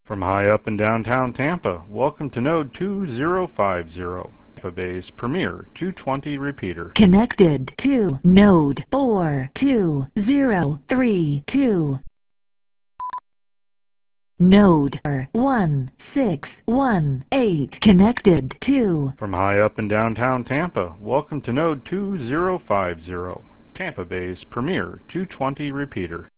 From high up in downtown Tampa, welcome to node 2050, Tampa Bay's premier 220 repeater. Connected to node 42032. Node 1618 connected to. From high up in downtown Tampa, welcome to node 2050, Tampa Bay's premier 220 repeater.